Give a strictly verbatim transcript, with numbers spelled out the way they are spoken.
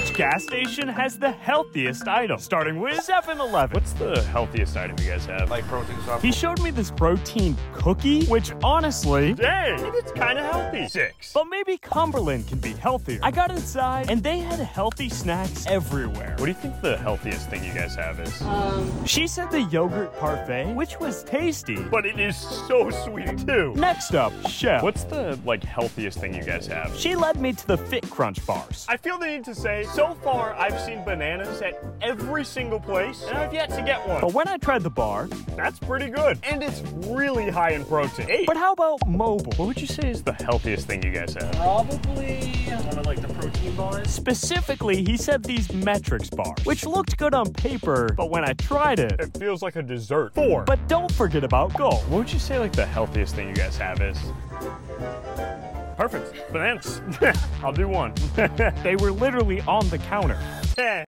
Which gas station has the healthiest item? Starting with seven eleven. What's the healthiest item you guys have? Like protein supplements. He showed me this protein cookie, which honestly, Dang, it's kind of healthy. Six. but maybe Cumberland can be healthier. I got inside and they had healthy snacks everywhere. What do you think the healthiest thing you guys have is? She said the yogurt parfait, which was tasty. But it is so sweet too. Next up, Chef. What's the like healthiest thing you guys have? She led me to the Fit Crunch bars. I feel the need to say, so far I've seen bananas at every single place, and I've yet to get one. But when I tried the bar, That's pretty good. And it's really high in protein. Eight. but how about Mobile? What would you say is the healthiest thing you guys have? Probably one of like the protein bars. Specifically, he said these Metrics bars, which looked good on paper, but when I tried it, It feels like a dessert. Four. but don't forget about Gold. what would you say like the healthiest thing you guys have is? Perfect. Bananas. I'll do one. They were literally on the counter.